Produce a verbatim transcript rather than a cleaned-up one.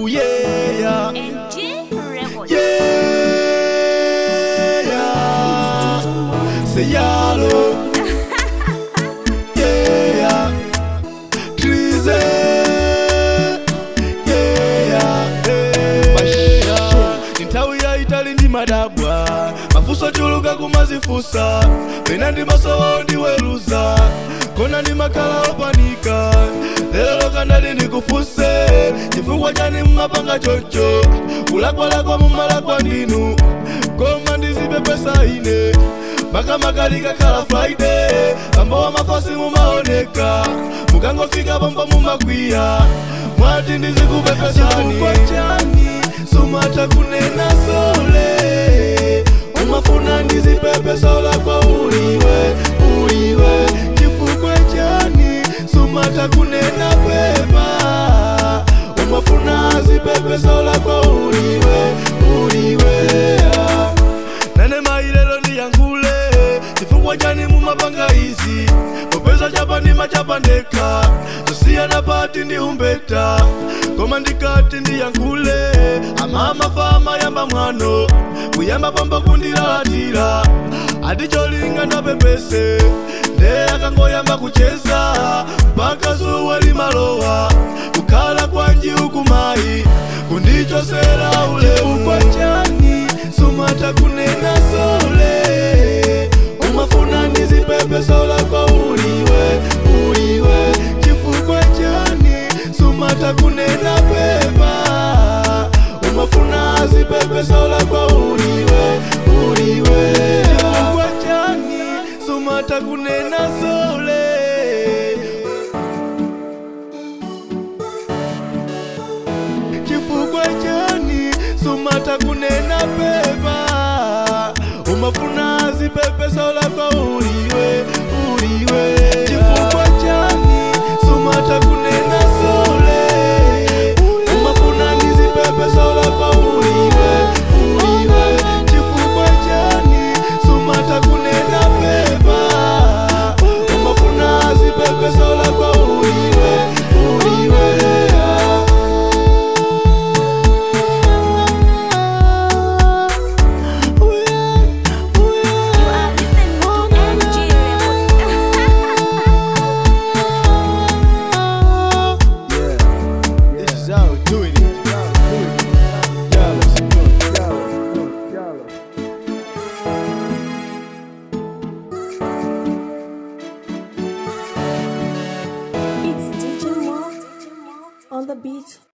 Ooh yeah, yeah. N G Records. Yeah, yeah. Say yalo. Yeah, yeah. Trize. Yeah, yeah. Masha. Nintawi ya Itali ndi madabwa. Mafuso chuluka kumazifusa. Pena ndi masowa ndi weluza. Kona ndi makala opanika. Lelo kandali ndikufuse. Chifukwa chani mmapanga chocho. Kulakwa lakwa mmalakwa ndinu. Koma ndizipepesa ine. Maka makalika kala Friday. Pamba wa mafasi mumaoneka. Mukangofika pamba mumakwiya. Mwati ndizikupepesa chifukwa chani. Sumata kunena sole. Umafuna ndizipepesa lakwa uliwe. Uliwe. Chifukwa chani. Sumata kunena pepa. Umafuna zipepesa lakwa uliwe. Uliwe. Nane mailelo ni yangule. Chifukwa chani mumapanga izi. Popeza chapa ni machapa ndeka. Zosia na pati ndi umbeta. Koma ndikati ndi yangule. Amama fama yamba mwano. Kuyamba pamba kundilalatira. Ati cholinga ndapepese. Nde akangoyamba kucheza. Mpaka zuwa limalowa. Kukala kwanji ukumai. Kundichosera ule ukwa chani. Sumata kunena sole. Umafuna ndizipepesa lakwa uliwe. Uliwe. Chifukwa chani. Sumata kunena pepa. Umafuna zipepesa lakwa uliwe. Uliwe. Chifukwa chani. Sumata kunena sole. Chifukwa chani. Sumata kunena pepa. Umafuna zipepesa lakwa uliwe. Uliwe. Chifukwa chani. Sumata kunena sole. Umafuna ndizipepesa lakwa uliwe. Uliwe. Chifukwa chani. Sumata kunena pepa. Umafuna zipepesa lakwa uliwe. Uliwe. It's D J Mo on the beat.